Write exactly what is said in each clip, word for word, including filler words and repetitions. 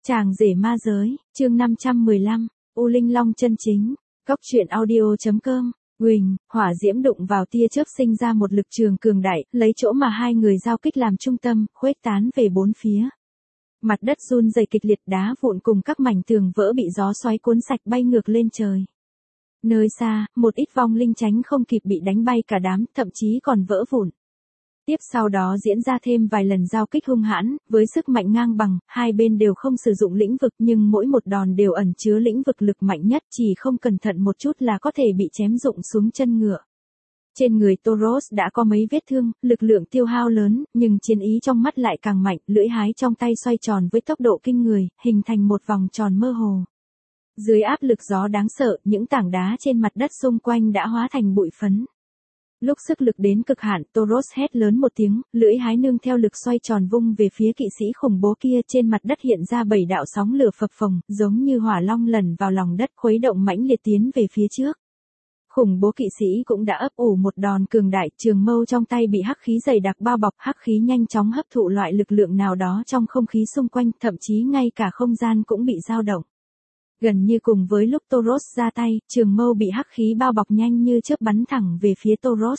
Chàng rể ma giới, chương năm trăm mười lăm, U Linh Long chân chính, Cốc truyện audio chấm com, Quỳnh, hỏa diễm đụng vào tia chớp sinh ra một lực trường cường đại, lấy chỗ mà hai người giao kích làm trung tâm, khuếch tán về bốn phía. Mặt đất run rẩy kịch liệt, đá vụn cùng các mảnh tường vỡ bị gió xoáy cuốn sạch bay ngược lên trời. Nơi xa, một ít vong linh tránh không kịp bị đánh bay cả đám, thậm chí còn vỡ vụn. Tiếp sau đó diễn ra thêm vài lần giao kích hung hãn, với sức mạnh ngang bằng, hai bên đều không sử dụng lĩnh vực nhưng mỗi một đòn đều ẩn chứa lĩnh vực lực mạnh nhất, chỉ không cẩn thận một chút là có thể bị chém rụng xuống chân ngựa. Trên người Tauros đã có mấy vết thương, lực lượng tiêu hao lớn, nhưng chiến ý trong mắt lại càng mạnh, lưỡi hái trong tay xoay tròn với tốc độ kinh người, hình thành một vòng tròn mơ hồ. Dưới áp lực gió đáng sợ, những tảng đá trên mặt đất xung quanh đã hóa thành bụi phấn. Lúc sức lực đến cực hạn, Tauros hét lớn một tiếng, lưỡi hái nương theo lực xoay tròn vung về phía kỵ sĩ khủng bố kia, trên mặt đất hiện ra bảy đạo sóng lửa phập phồng, giống như hỏa long lẩn vào lòng đất, khuấy động mãnh liệt tiến về phía trước. Khủng bố kỵ sĩ cũng đã ấp ủ một đòn cường đại, trường mâu trong tay bị hắc khí dày đặc bao bọc, hắc khí nhanh chóng hấp thụ loại lực lượng nào đó trong không khí xung quanh, thậm chí ngay cả không gian cũng bị dao động. Gần như cùng với lúc Tauros ra tay, trường mâu bị hắc khí bao bọc nhanh như chớp bắn thẳng về phía Tauros.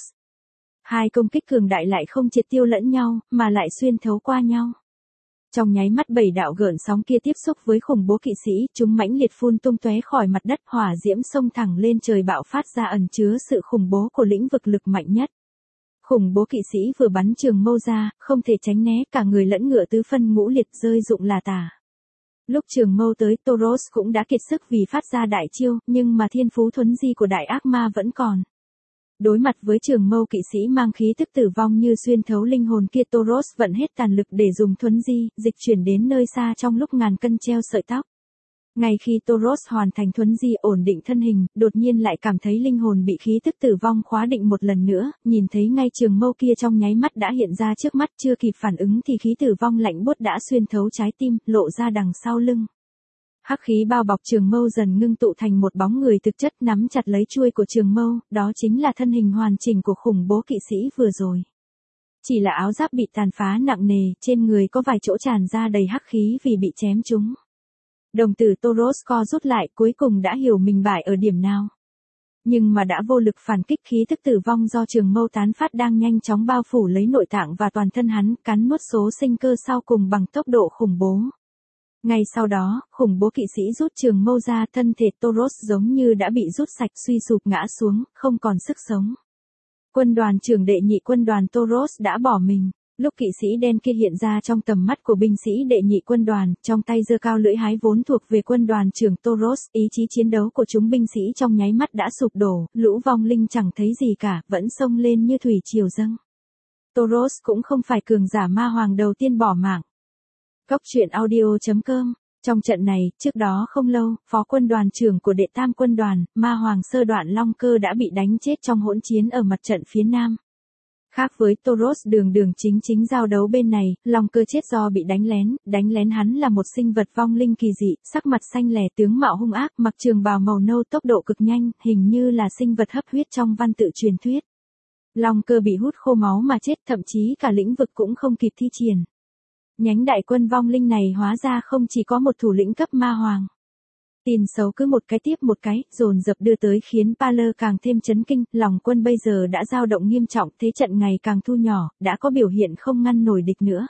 Hai công kích cường đại lại không triệt tiêu lẫn nhau, mà lại xuyên thấu qua nhau. Trong nháy mắt bảy đạo gợn sóng kia tiếp xúc với khủng bố kỵ sĩ, chúng mãnh liệt phun tung tóe khỏi mặt đất, hỏa diễm xông thẳng lên trời bạo phát ra ẩn chứa sự khủng bố của lĩnh vực lực mạnh nhất. Khủng bố kỵ sĩ vừa bắn trường mâu ra, không thể tránh né, cả người lẫn ngựa tứ phân ngũ liệt rơi rụng là tả. Lúc trường mâu tới, Tauros cũng đã kiệt sức vì phát ra đại chiêu, nhưng mà thiên phú thuấn di của đại ác ma vẫn còn. Đối mặt với trường mâu kỵ sĩ mang khí tức tử vong như xuyên thấu linh hồn kia, Tauros vận hết tàn lực để dùng thuấn di, dịch chuyển đến nơi xa trong lúc ngàn cân treo sợi tóc. Ngay khi Tauros hoàn thành thuấn di ổn định thân hình, đột nhiên lại cảm thấy linh hồn bị khí tức tử vong khóa định một lần nữa, nhìn thấy ngay trường mâu kia trong nháy mắt đã hiện ra trước mắt, chưa kịp phản ứng thì khí tử vong lạnh buốt đã xuyên thấu trái tim, lộ ra đằng sau lưng. Hắc khí bao bọc trường mâu dần ngưng tụ thành một bóng người thực chất nắm chặt lấy chuôi của trường mâu, đó chính là thân hình hoàn chỉnh của khủng bố kỵ sĩ vừa rồi. Chỉ là áo giáp bị tàn phá nặng nề, trên người có vài chỗ tràn ra đầy hắc khí vì bị chém trúng. Đồng tử Tauros co rút lại, cuối cùng đã hiểu mình bại ở điểm nào. Nhưng mà đã vô lực phản kích, khí thức tử vong do trường mâu tán phát đang nhanh chóng bao phủ lấy nội tạng và toàn thân hắn, cắn nuốt số sinh cơ sau cùng bằng tốc độ khủng bố. Ngay sau đó, khủng bố kỵ sĩ rút trường mâu ra, thân thể Tauros giống như đã bị rút sạch, suy sụp ngã xuống, không còn sức sống. Quân đoàn trưởng đệ nhị quân đoàn Tauros đã bỏ mình. Lúc kỵ sĩ đen kia hiện ra trong tầm mắt của binh sĩ đệ nhị quân đoàn, trong tay giơ cao lưỡi hái vốn thuộc về quân đoàn trưởng Tauros, ý chí chiến đấu của chúng binh sĩ trong nháy mắt đã sụp đổ, lũ vong linh chẳng thấy gì cả, vẫn xông lên như thủy triều dâng. Tauros cũng không phải cường giả ma hoàng đầu tiên bỏ mạng. Cốc truyện audio chấm com. Trong trận này, trước đó không lâu, phó quân đoàn trưởng của đệ tam quân đoàn, ma hoàng sơ đoạn Long Cơ đã bị đánh chết trong hỗn chiến ở mặt trận phía nam. Khác với Tauros đường đường chính chính giao đấu bên này, Long Cơ chết do bị đánh lén, đánh lén hắn là một sinh vật vong linh kỳ dị, sắc mặt xanh lè, tướng mạo hung ác, mặc trường bào màu nâu, tốc độ cực nhanh, hình như là sinh vật hấp huyết trong văn tự truyền thuyết. Long Cơ bị hút khô máu mà chết, thậm chí cả lĩnh vực cũng không kịp thi triển. Nhánh đại quân vong linh này hóa ra không chỉ có một thủ lĩnh cấp ma hoàng. Tin xấu cứ một cái tiếp một cái, dồn dập đưa tới khiến Paler càng thêm chấn kinh, lòng quân bây giờ đã dao động nghiêm trọng, thế trận ngày càng thu nhỏ, đã có biểu hiện không ngăn nổi địch nữa.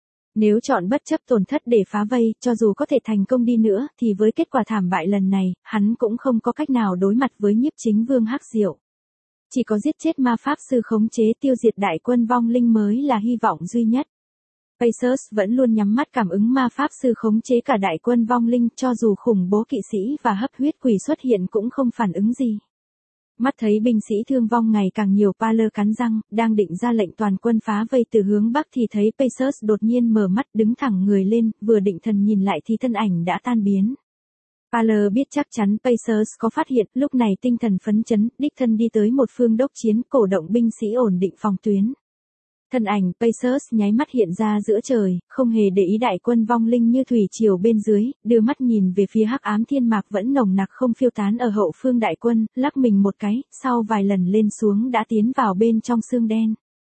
Nếu chọn bất chấp tổn thất để phá vây, cho dù có thể thành công đi nữa, thì với kết quả thảm bại lần này, hắn cũng không có cách nào đối mặt với nhiếp chính vương Hắc Diệu. Chỉ có giết chết ma pháp sư khống chế tiêu diệt đại quân vong linh mới là hy vọng duy nhất. Pacers vẫn luôn nhắm mắt cảm ứng ma pháp sư khống chế cả đại quân vong linh, cho dù khủng bố kỵ sĩ và hấp huyết quỷ xuất hiện cũng không phản ứng gì. Mắt thấy binh sĩ thương vong ngày càng nhiều, Paler cắn răng, đang định ra lệnh toàn quân phá vây từ hướng bắc thì thấy Pacers đột nhiên mở mắt, đứng thẳng người lên, vừa định thần nhìn lại thì thân ảnh đã tan biến. Paler biết chắc chắn Pacers có phát hiện, lúc này tinh thần phấn chấn, đích thân đi tới một phương đốc chiến, cổ động binh sĩ ổn định phòng tuyến. Thân ảnh Pacers nháy mắt hiện ra giữa trời, không hề để ý đại quân vong linh như thủy triều bên dưới, đưa mắt nhìn về phía hắc ám thiên mạc vẫn nồng nặc không phiêu tán ở hậu phương đại quân, lắc mình một cái, sau vài lần lên xuống đã tiến vào bên trong xương đen.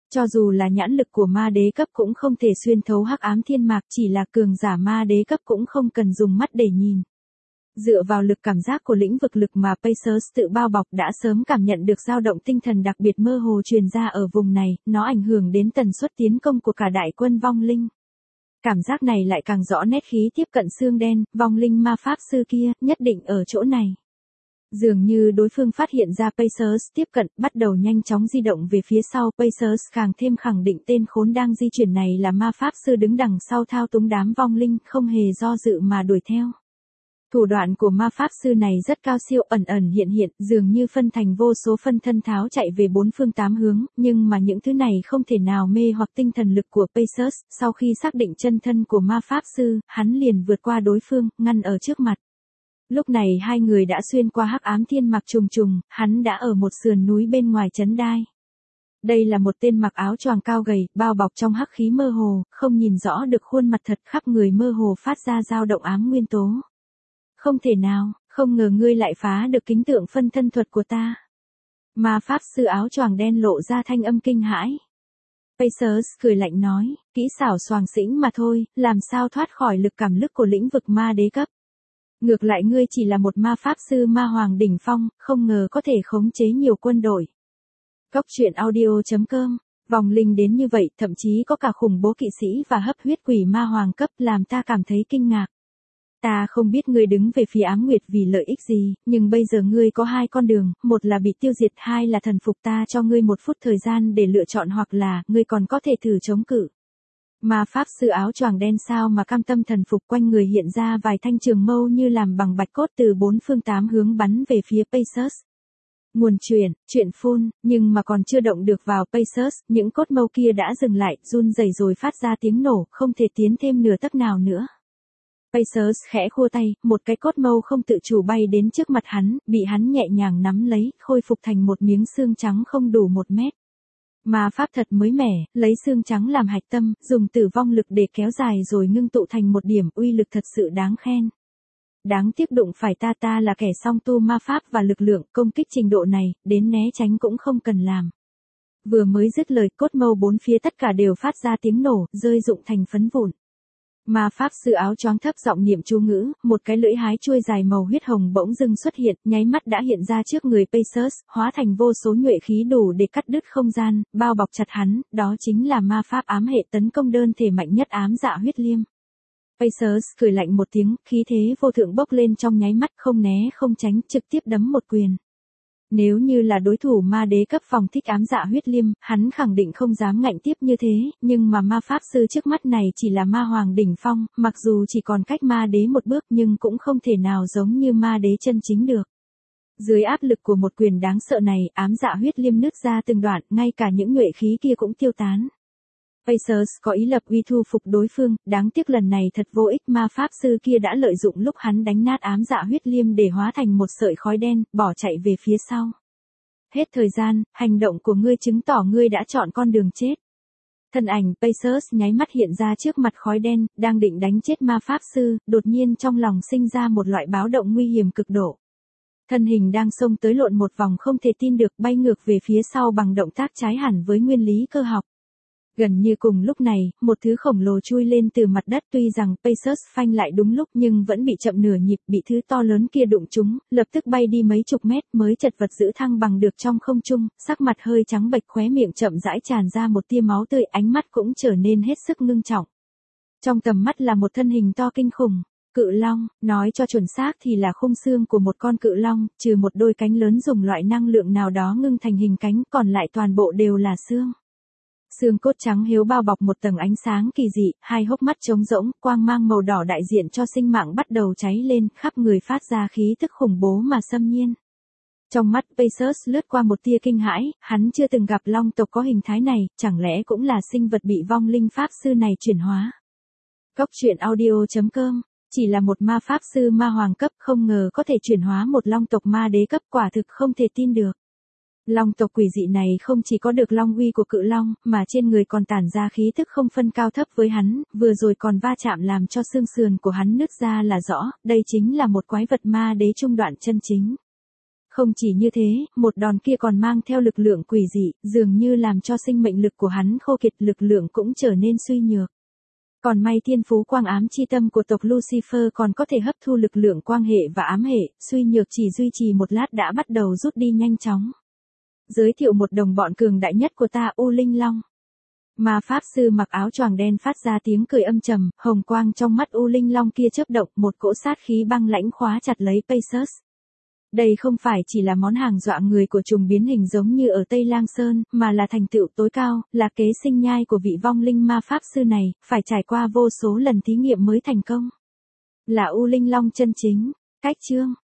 Cho dù là nhãn lực của ma đế cấp cũng không thể xuyên thấu hắc ám thiên mạc, chỉ là cường giả ma đế cấp cũng không cần dùng mắt để nhìn. Dựa vào lực cảm giác của lĩnh vực lực mà Pacers tự bao bọc đã sớm cảm nhận được dao động tinh thần đặc biệt mơ hồ truyền ra ở vùng này, nó ảnh hưởng đến tần suất tiến công của cả đại quân vong linh. Cảm giác này lại càng rõ nét khí tiếp cận xương đen, vong linh ma pháp sư kia, nhất định ở chỗ này. Dường như đối phương phát hiện ra Pacers tiếp cận, bắt đầu nhanh chóng di động về phía sau. Pacers càng thêm khẳng định tên khốn đang di chuyển này là ma pháp sư đứng đằng sau thao túng đám vong linh, không hề do dự mà đuổi theo. Thủ đoạn của ma pháp sư này rất cao siêu, ẩn ẩn hiện hiện, dường như phân thành vô số phân thân tháo chạy về bốn phương tám hướng, nhưng mà những thứ này không thể nào mê hoặc tinh thần lực của Pacers. Sau khi xác định chân thân của ma pháp sư, hắn liền vượt qua đối phương, ngăn ở trước mặt. Lúc này hai người đã xuyên qua hắc ám thiên mạc trùng trùng, hắn đã ở một sườn núi bên ngoài trấn đai. Đây là một tên mặc áo choàng cao gầy, bao bọc trong hắc khí mơ hồ, không nhìn rõ được khuôn mặt thật, khắp người mơ hồ phát ra dao động ám nguyên tố. Không thể nào, không ngờ ngươi lại phá được kính tượng phân thân thuật của ta. Ma pháp sư áo choàng đen lộ ra thanh âm kinh hãi. Pacers cười lạnh nói, kỹ xảo xoàng xĩnh mà thôi, làm sao thoát khỏi lực cảm lực của lĩnh vực ma đế cấp. Ngược lại ngươi chỉ là một ma pháp sư ma hoàng đỉnh phong, không ngờ có thể khống chế nhiều quân đội. Cóc truyện audio chấm com, vòng linh đến như vậy, thậm chí có cả khủng bố kỵ sĩ và hấp huyết quỷ ma hoàng cấp, làm ta cảm thấy kinh ngạc. Ta không biết ngươi đứng về phía Ám Nguyệt vì lợi ích gì, nhưng bây giờ ngươi có hai con đường, một là bị tiêu diệt, hai là thần phục. Ta cho ngươi một phút thời gian để lựa chọn, hoặc là, ngươi còn có thể thử chống cự. Ma pháp sư áo choàng đen sao mà cam tâm thần phục, quanh người hiện ra vài thanh trường mâu như làm bằng bạch cốt từ bốn phương tám hướng bắn về phía Pacers. Nguồn truyền, chuyện phun, nhưng mà còn chưa động được vào Pacers, những cốt mâu kia đã dừng lại, run rẩy rồi phát ra tiếng nổ, không thể tiến thêm nửa tấc nào nữa. Pacers khẽ khua tay, một cái cốt mâu không tự chủ bay đến trước mặt hắn, bị hắn nhẹ nhàng nắm lấy, khôi phục thành một miếng xương trắng không đủ một mét. Ma pháp thật mới mẻ, lấy xương trắng làm hạch tâm, dùng tử vong lực để kéo dài rồi ngưng tụ thành một điểm, uy lực thật sự đáng khen. Đáng tiếc đụng phải ta ta là kẻ song tu ma pháp và lực lượng, công kích trình độ này, đến né tránh cũng không cần làm. Vừa mới dứt lời, cốt mâu bốn phía tất cả đều phát ra tiếng nổ, rơi rụng thành phấn vụn. Ma pháp sư áo choáng thấp giọng niệm chú ngữ, một cái lưỡi hái chuôi dài màu huyết hồng bỗng dưng xuất hiện, nháy mắt đã hiện ra trước người Pacers, hóa thành vô số nhuệ khí đủ để cắt đứt không gian, bao bọc chặt hắn, đó chính là ma pháp ám hệ tấn công đơn thể mạnh nhất ám dạ huyết liêm. Pacers cười lạnh một tiếng, khí thế vô thượng bốc lên trong nháy mắt, không né không tránh, trực tiếp đấm một quyền. Nếu như là đối thủ ma đế cấp phòng thích ám dạ huyết liêm, hắn khẳng định không dám ngạnh tiếp như thế, nhưng mà ma pháp sư trước mắt này chỉ là ma hoàng đỉnh phong, mặc dù chỉ còn cách ma đế một bước nhưng cũng không thể nào giống như ma đế chân chính được. Dưới áp lực của một quyền đáng sợ này, ám dạ huyết liêm nứt ra từng đoạn, ngay cả những nhuệ khí kia cũng tiêu tán. Pacers có ý lập uy thu phục đối phương, đáng tiếc lần này thật vô ích, ma pháp sư kia đã lợi dụng lúc hắn đánh nát ám dạ huyết liêm để hóa thành một sợi khói đen, bỏ chạy về phía sau. Hết thời gian, hành động của ngươi chứng tỏ ngươi đã chọn con đường chết. Thân ảnh Pacers nháy mắt hiện ra trước mặt khói đen, đang định đánh chết ma pháp sư, đột nhiên trong lòng sinh ra một loại báo động nguy hiểm cực độ. Thân hình đang xông tới lộn một vòng không thể tin được, bay ngược về phía sau bằng động tác trái hẳn với nguyên lý cơ học. Gần như cùng lúc này, một thứ khổng lồ chui lên từ mặt đất, tuy rằng Pacers phanh lại đúng lúc nhưng vẫn bị chậm nửa nhịp, bị thứ to lớn kia đụng trúng, lập tức bay đi mấy chục mét mới chật vật giữ thăng bằng được trong không trung, sắc mặt hơi trắng bệch, khóe miệng chậm rãi tràn ra một tia máu tươi, ánh mắt cũng trở nên hết sức ngưng trọng. Trong tầm mắt là một thân hình to kinh khủng, cự long, nói cho chuẩn xác thì là khung xương của một con cự long, trừ một đôi cánh lớn dùng loại năng lượng nào đó ngưng thành hình cánh, còn lại toàn bộ đều là xương. Xương cốt trắng hiếu bao bọc một tầng ánh sáng kỳ dị, hai hốc mắt trống rỗng, quang mang màu đỏ đại diện cho sinh mạng bắt đầu cháy lên, khắp người phát ra khí tức khủng bố mà xâm nhiên. Trong mắt Pacers lướt qua một tia kinh hãi, hắn chưa từng gặp long tộc có hình thái này, chẳng lẽ cũng là sinh vật bị vong linh pháp sư này chuyển hóa. Cóc truyện audio chấm com, chỉ là một ma pháp sư ma hoàng cấp, không ngờ có thể chuyển hóa một long tộc ma đế cấp, quả thực không thể tin được. Long tộc quỷ dị này không chỉ có được long uy của cự long, mà trên người còn tản ra khí tức không phân cao thấp với hắn, vừa rồi còn va chạm làm cho xương sườn của hắn nứt ra là rõ, đây chính là một quái vật ma đế trung đoạn chân chính. Không chỉ như thế, một đòn kia còn mang theo lực lượng quỷ dị, dường như làm cho sinh mệnh lực của hắn khô kiệt, lực lượng cũng trở nên suy nhược. Còn may thiên phú quang ám chi tâm của tộc Lucifer còn có thể hấp thu lực lượng quang hệ và ám hệ, suy nhược chỉ duy trì một lát đã bắt đầu rút đi nhanh chóng. Giới thiệu một đồng bọn cường đại nhất của ta, U Linh Long. Ma pháp sư mặc áo choàng đen phát ra tiếng cười âm trầm, hồng quang trong mắt U Linh Long kia chớp động, một cỗ sát khí băng lãnh khóa chặt lấy Pegasus. Đây không phải chỉ là món hàng dọa người của trùng biến hình giống như ở Tây Lang Sơn, mà là thành tựu tối cao, là kế sinh nhai của vị vong linh ma pháp sư này, phải trải qua vô số lần thí nghiệm mới thành công. Là U Linh Long chân chính. Cách chương